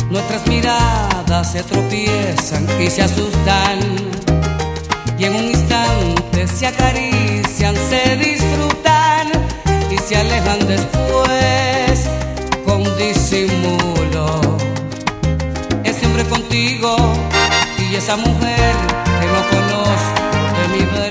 Nuestras miradas se tropiezan y se asustan, y en un instante se acarician, se disfrutan y se alejan después con disimulo. Ese hombre contigo y esa mujer que no conozco de mi vida.